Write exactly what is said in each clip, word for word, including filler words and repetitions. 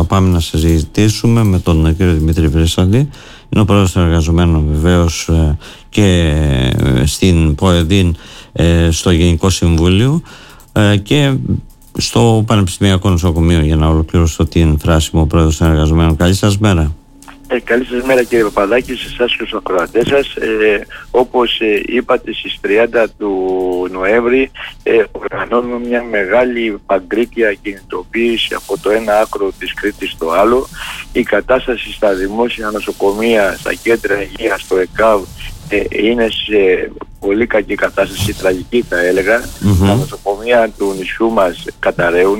πάμε να συζητήσουμε με τον κύριο Δημήτρη Βρύσαλη. Είναι ο πρόεδρος των εργαζομένων βεβαίως και στην ΠΟΕΔΗΝ, στο Γενικό Συμβούλιο και στο Πανεπιστημιακό Νοσοκομείο, για να ολοκληρώσω την φράση μου, ο πρόεδρος των εργαζομένων. Καλή σας μέρα. Ε, καλή σας μέρα κύριε Παπαδάκη, σε εσάς και στους ακροατές σας. Ε, όπως ε, είπατε, στις τριάντα του Νοέμβρη ε, οργανώνουμε μια μεγάλη παγκρίτια κινητοποίηση από το ένα άκρο της Κρήτης στο άλλο. Η κατάσταση στα δημόσια νοσοκομεία, στα κέντρα υγείας, στο ΕΚΑΒ ε, είναι σε πολύ κακή κατάσταση, τραγική θα έλεγα. Mm-hmm. Τα νοσοκομεία του νησιού μας καταραίουν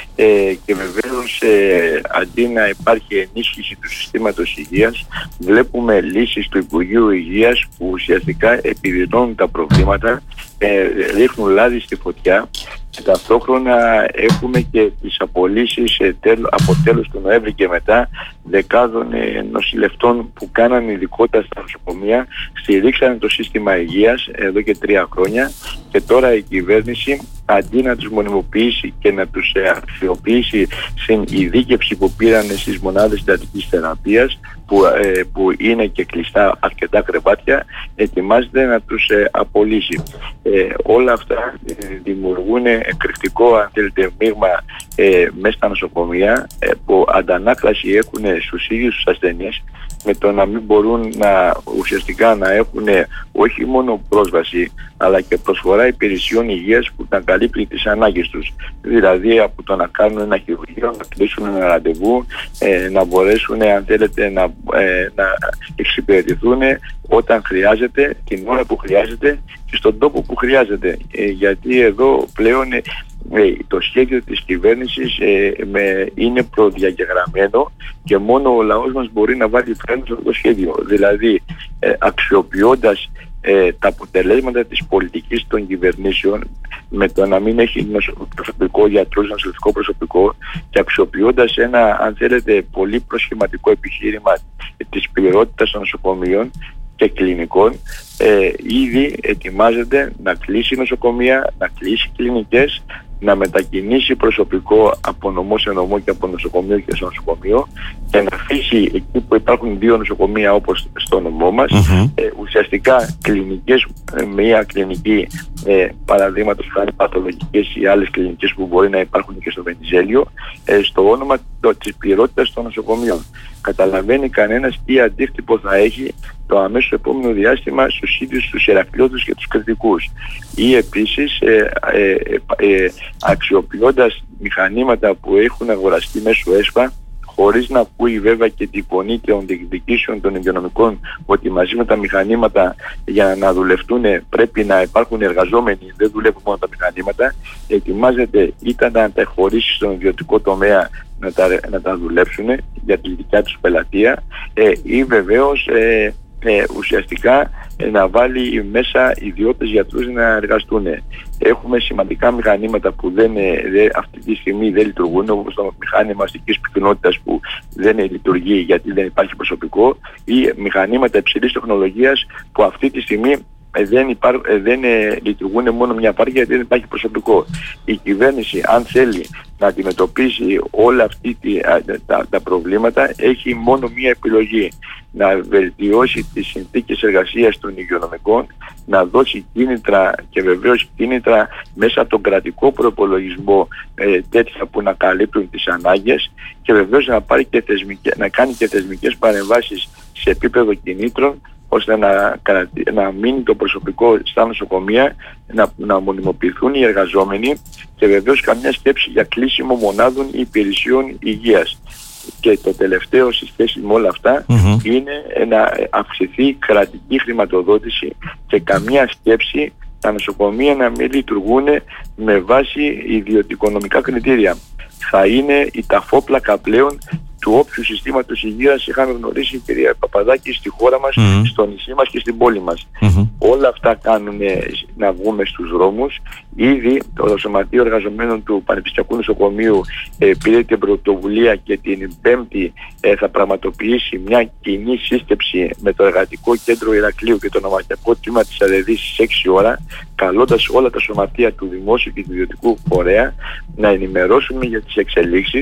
ε, και βεβαίως ε, αντί να υπάρχει ενίσχυση του συστήματος υγείας, βλέπουμε λύσεις του Υπουργείου Υγείας που ουσιαστικά επιδεινώνουν τα προβλήματα, ε, ρίχνουν λάδι στη φωτιά, και ταυτόχρονα έχουμε και τις απολύσεις ε, τέλ, από τέλος του Νοέμβρη και μετά δεκάδων ε, νοσηλευτών που κάναν ειδικότητα στα νοσοκομεία, στηρίξανε το σύστημα υγείας εδώ και τρία χρόνια, και τώρα η κυβέρνηση αντί να τους μονιμοποιήσει και να τους ε, αξιοποιήσει στην ειδίκευση που πήραν στις μονάδες συντατικής θεραπείας, που, ε, που είναι και κλειστά αρκετά κρεβάτια, ετοιμάζεται να τους ε, απολύσει. Ε, όλα αυτά ε, δημιουργούν εκρηκτικό, αν θέλετε, μείγμα ε, μέσα στα νοσοκομεία, ε, που αντανάκλαση έχουν στους ίδιους τους ασθενείς, με το να μην μπορούν να ουσιαστικά να έχουν όχι μόνο πρόσβαση, αλλά και προσφορά υπηρεσιών υγείας που να καλύπτει τις ανάγκες τους. Δηλαδή από το να κάνουν ένα χειρουργείο, να κλείσουν ένα ραντεβού, ε, να μπορέσουν, αν θέλετε, να, ε, να εξυπηρετηθούν όταν χρειάζεται, την ώρα που χρειάζεται και στον τόπο που χρειάζεται. Ε, γιατί εδώ πλέον ε, το σχέδιο της κυβέρνησης ε, με, είναι προδιαγεγραμμένο και μόνο ο λαός μας μπορεί να βάλει φρένο σε αυτό το σχέδιο. Δηλαδή ε, αξιοποιώντας ε, τα αποτελέσματα της πολιτικής των κυβερνήσεων, με το να μην έχει προσωπικό, γιατρούς, νοσηλευτικό προσωπικό, και αξιοποιώντας ένα, αν θέλετε, πολύ προσχηματικό επιχείρημα της πληρότητας των νοσοκομείων και κλινικών, ε, ήδη ετοιμάζεται να κλείσει νοσοκομεία, να κλείσει κλινικές, να μετακινήσει προσωπικό από νομό σε νομό και από νοσοκομείο και σε νοσοκομείο, και να αφήσει εκεί που υπάρχουν δύο νοσοκομεία όπως στο νομό μας, mm-hmm. ε, ουσιαστικά κλινικές, μια κλινική ε, παραδείγματος χάρη παθολογικές ή άλλες κλινικές που μπορεί να υπάρχουν και στο Βενιζέλιο, ε, στο όνομα το, της πληρότητας των νοσοκομείων. Καταλαβαίνει κανένας τι αντίκτυπο θα έχει το αμέσως επόμενο διάστημα στους ίδιους τους Ηρακλειώτες και τους Κρητικούς. Ή επίσης ε, ε, ε, ε, αξιοποιώντας μηχανήματα που έχουν αγοραστεί μέσω ΕΣΠΑ, χωρίς να ακούει βέβαια και τη φωνή των διεκδικήσεων των υγειονομικών, ότι μαζί με τα μηχανήματα για να δουλευτούν πρέπει να υπάρχουν εργαζόμενοι, δεν δουλεύουν μόνο τα μηχανήματα, ετοιμάζεται είτε να τα χωρίσει στον ιδιωτικό τομέα να τα, να τα δουλέψουν για τη δικιά τους πελατεία, ε, ή βεβαίως ε, ε, ουσιαστικά ε, να βάλει μέσα ιδιώτες γιατρούς να εργαστούν. Έχουμε σημαντικά μηχανήματα που δεν, δε, αυτή τη στιγμή δεν λειτουργούν, όπως το μηχάνημα αστικής πυκνότητας που δεν λειτουργεί γιατί δεν υπάρχει προσωπικό, ή μηχανήματα υψηλής τεχνολογίας που αυτή τη στιγμή δεν, υπάρ, δεν λειτουργούν μόνο μια πάρκια γιατί δεν υπάρχει προσωπικό. Η κυβέρνηση, αν θέλει να αντιμετωπίσει όλα αυτά τα, τα προβλήματα, έχει μόνο μία επιλογή: να βελτιώσει τις συνθήκες εργασίας των υγειονομικών, να δώσει κίνητρα, και βεβαίως κίνητρα μέσα από τον κρατικό προπολογισμό, ε, τέτοια που να καλύπτουν τις ανάγκες, και βεβαίως να, πάρει και θεσμικές, να κάνει και θεσμικές παρεμβάσεις σε επίπεδο κινήτρων, ώστε να, να μείνει το προσωπικό στα νοσοκομεία, να, να μονιμοποιηθούν οι εργαζόμενοι, και βεβαίως καμιά σκέψη για κλείσιμο μονάδων υπηρεσιών υγείας. Και το τελευταίο σε σχέση με όλα αυτά mm-hmm. είναι να αυξηθεί κρατική χρηματοδότηση, και καμία σκέψη τα νοσοκομεία να μην λειτουργούν με βάση ιδιωτικονομικά κριτήρια. Θα είναι η ταφόπλακα πλέον του όποιου συστήματος υγείας είχαμε γνωρίσει, κυρία Παπαδάκη, στη χώρα μας, mm-hmm. στο νησί μας και στην πόλη μας. Mm-hmm. Όλα αυτά κάνουν να βγούμε στους δρόμους. Ήδη το Σωματείο Εργαζομένων του Πανεπιστημιακού Νοσοκομείου ε, πήρε την πρωτοβουλία και την Πέμπτη ε, θα πραγματοποιήσει μια κοινή σύσκεψη με το Εργατικό Κέντρο Ηρακλείου και το Νομαρχιακό Τμήμα της ΑΔΕΔΗ στις έξι ώρα, καλώντας όλα τα σωματεία του δημόσιου και του ιδιωτικού φορέα να ενημερώσουμε για τις εξελίξεις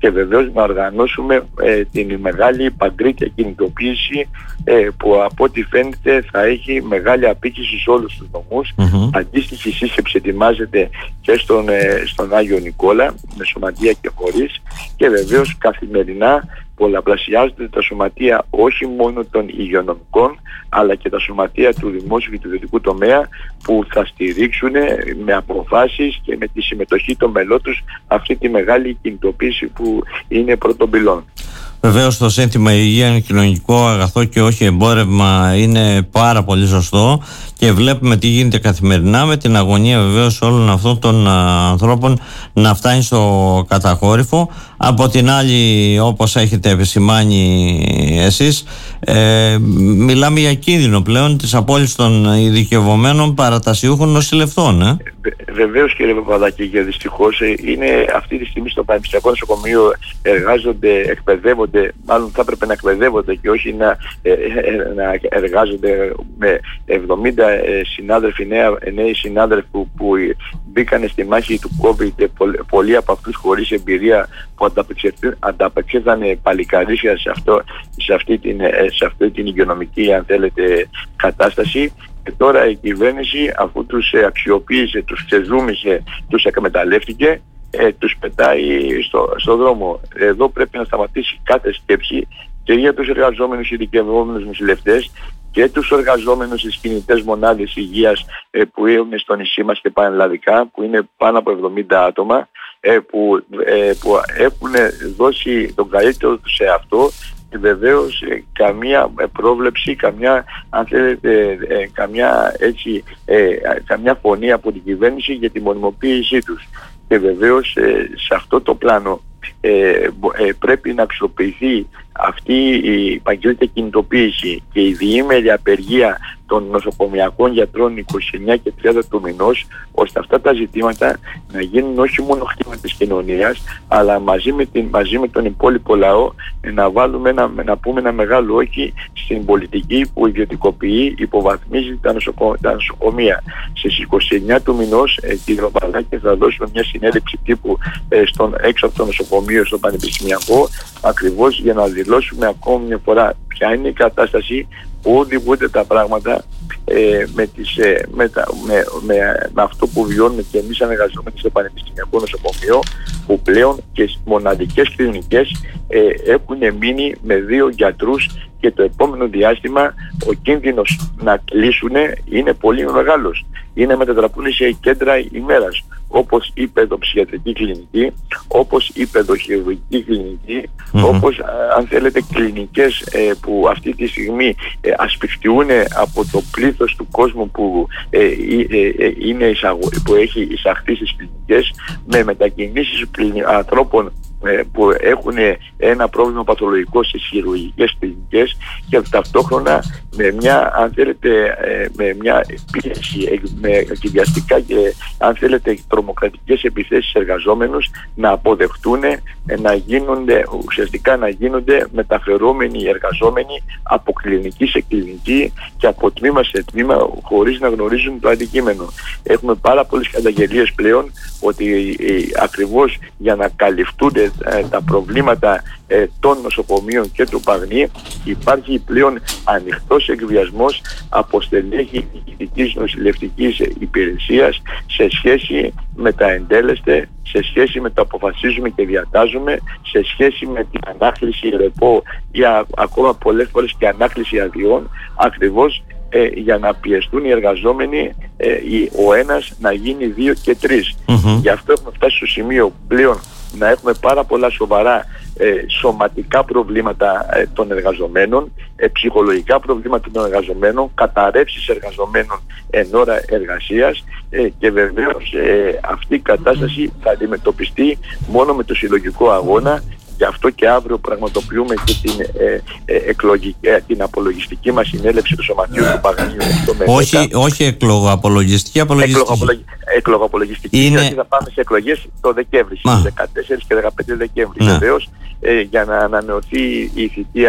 και βεβαίως να οργανώσουμε ε, την μεγάλη παγκρίτια κινητοποίηση ε, που από ό,τι φαίνεται θα έχει μεγάλη απήχηση σε όλους τους νομούς. Mm-hmm. Αντίστοιχη σύσκεψη ετοιμάζεται και στον, ε, στον Άγιο Νικόλα με σωματεία και χωρίς, και βεβαίως καθημερινά πολλαπλασιάζονται τα σωματεία όχι μόνο των υγειονομικών αλλά και τα σωματεία του δημόσιου και του ιδιωτικού τομέα που θα στηρίξουν με αποφάσεις και με τη συμμετοχή των μελών τους αυτή τη μεγάλη κινητοποίηση που είναι πρώτον πυλών. Βεβαίως το σύνθημα υγεία είναι κοινωνικό αγαθό και όχι εμπόρευμα είναι πάρα πολύ σωστό και βλέπουμε τι γίνεται καθημερινά με την αγωνία βεβαίως όλων αυτών των α, ανθρώπων να φτάνει στο κατακόρυφο. Από την άλλη, όπως έχετε επισημάνει εσείς, ε, μιλάμε για κίνδυνο πλέον της απόλυσης των ειδικευομένων παρατασιούχων νοσηλευτών. Ε. Βεβαίως κύριε Παπαδάκη, και δυστυχώς είναι αυτή τη στιγμή στο Πανεπιστημιακό Νοσοκομείο εργάζονται, εκπαιδεύονται, μάλλον θα έπρεπε να εκπαιδεύονται και όχι να, ε, ε, να εργάζονται με εβδομήντα ε, συνάδελφοι, νέα, νέοι συνάδελφοι που, που μπήκαν στη μάχη του COVID και πο, πολλοί από αυτούς χωρίς εμπειρία που ανταπεξέθανε παλικαρίσια σε, αυτό, σε, αυτή την, σε αυτή την υγειονομική, αν θέλετε, κατάσταση. Και τώρα η κυβέρνηση, αφού τους αξιοποίησε, τους ξεζούμισε, τους εκμεταλλεύτηκε, ε, τους πετάει στο, στο δρόμο. Εδώ πρέπει να σταματήσει κάθε σκέψη και για τους εργαζόμενους ειδικευόμενους νοσηλευτές και τους εργαζόμενους στις κινητές μονάδες υγείας ε, που είναι στο νησί μας και πανελλαδικά, που είναι πάνω από εβδομήντα άτομα, ε, που, ε, που έχουν δώσει τον καλύτερο τους σε αυτό. Και βεβαίως ε, καμία πρόβλεψη, καμιά, αν θέλετε, ε, καμιά, έτσι, ε, καμιά φωνή από την κυβέρνηση για τη μονιμοποίησή τους. Και βεβαίως ε, σε αυτό το πλάνο ε, ε, πρέπει να αξιοποιηθεί αυτή η παγκόσμια κινητοποίηση και η διήμερη απεργία των νοσοκομιακών γιατρών είκοσι εννέα και τριάντα του μηνός, ώστε αυτά τα ζητήματα να γίνουν όχι μόνο χτύπημα της κοινωνίας, αλλά μαζί με, την, μαζί με τον υπόλοιπο λαό να, βάλουμε ένα, να πούμε ένα μεγάλο όχι στην πολιτική που ιδιωτικοποιεί, υποβαθμίζει τα, νοσοκο, τα νοσοκομεία. Στις είκοσι εννέα του μηνός, ε, κύριε Παπαδάκη, θα δώσουμε μια συνέντευξη τύπου ε, στον, έξω από το νοσοκομείο, στο Πανεπιστημιακό, ακριβώς για να δηλώσουμε ακόμη μια φορά ποια είναι η κατάσταση, πού οδηγούνται τα πράγματα ε, με, τις, ε, με, τα, με, με, με αυτό που βιώνουμε και εμείς ανεργαζόμενοι στο Πανεπιστημιακό Νοσοκομείο, που πλέον και μοναδικές κλινικές ε, έχουν μείνει με δύο γιατρούς και το επόμενο διάστημα ο κίνδυνος να κλείσουν είναι πολύ μεγάλος. Είναι να μετατραπούν σε κέντρα ημέρας, όπως η παιδοψιατρική κλινική, όπως η παιδοχειρουργική κλινική, mm-hmm. όπως αν θέλετε κλινικές ε, που αυτή τη στιγμή ε, ασφιχτιούν από το πλήθος του κόσμου που, ε, ε, ε, είναι εισαγω... που έχει εισαχθεί στις κλινικές, με μετακινήσεις ανθρώπων που έχουν ένα πρόβλημα παθολογικό στις χειρουργικές κλινικές και ταυτόχρονα με μια, αν θέλετε, με μια πίεση, με κυριαστικά και αν θέλετε τρομοκρατικές επιθέσεις εργαζόμενους να αποδεχτούν να γίνονται, ουσιαστικά να γίνονται μεταφερόμενοι εργαζόμενοι από κλινική σε κλινική και από τμήμα σε τμήμα χωρίς να γνωρίζουν το αντικείμενο. Έχουμε πάρα πολλές καταγγελίες πλέον ότι ε, ακριβώς για να καλυφθούν ε, τα προβλήματα ε, των νοσοκομείων και του Παγνή υπάρχει πλέον ανοιχτός εκβιασμός από στελέχη ειδικής νοσηλευτικής υπηρεσίας σε σχέση με τα εντέλεστε, σε σχέση με το αποφασίζουμε και διατάζουμε, σε σχέση με την ανάκληση ρεπό ή α, ακόμα πολλές φορές και ανάκληση αδειών, ακριβώς ε, για να πιεστούν οι εργαζόμενοι ε, ο ένας να γίνει δύο και τρεις. Mm-hmm. Γι' αυτό έχουμε φτάσει στο σημείο πλέον να έχουμε πάρα πολλά σοβαρά ε, σωματικά προβλήματα ε, των εργαζομένων, ε, ψυχολογικά προβλήματα των εργαζομένων, καταρρεύσεις εργαζομένων εν ώρα εργασίας ε, και βεβαίως ε, αυτή η κατάσταση θα αντιμετωπιστεί μόνο με το συλλογικό αγώνα. Γι' αυτό και αύριο πραγματοποιούμε και την, ε, ε, εκλογική, ε, την απολογιστική μας συνέλευση του Σωματείου του Παγνίου. Όχι, όχι εκλογοαπολογιστική, απολογιστική. Εκλογοαπολογιστική, είναι... γιατί θα πάμε σε εκλογές το Δεκέμβρη, στις δεκατέσσερις και δεκαπέντε Δεκέμβρη. Ναι. Βεβαίως, ε, για να ανανεωθεί η θητεία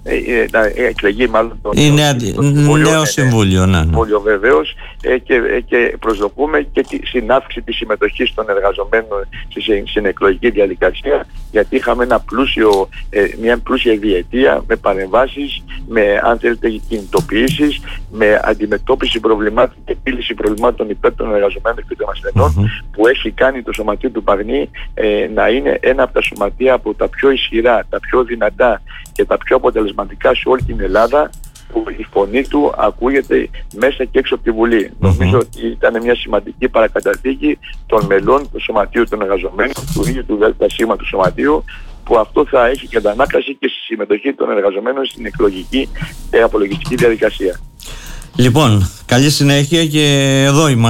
εκλεγεί μάλλον το είναι νέο συμβούλιο, ναι, ναι. βεβαίως, ε, και, ε, και προσδοκούμε και τη συνάφξη της συμμετοχής των εργαζομένων στην, στην εκλογική διαδικασία, γιατί είχαμε ένα πλούσιο, ε, μια πλούσια διετία με παρεμβάσεις, με αν θέλετε κινητοποιήσεις, με αντιμετώπιση προβλημάτων και επίλυση προβλημάτων υπέρ των εργαζομένων και των ασθενών, mm-hmm. που έχει κάνει το Σωματείο του Παγνή ε, να είναι ένα από τα σωματεία από τα πιο ισχυρά, τα πιο δυνατά και τα πιο αποτελεσματικά σε όλη την Ελλάδα, που η φωνή του ακούγεται μέσα και έξω από τη Βουλή. Mm-hmm. Νομίζω ότι ήταν μια σημαντική παρακαταθήκη των μελών του Σωματείου των Εργαζομένων, του ίδιου του ΔΣ του Σωματείου, που αυτό θα έχει και αντανάκλαση και στη συμμετοχή των εργαζομένων στην εκλογική και απολογιστική διαδικασία. Λοιπόν, καλή συνέχεια και εδώ είμαστε.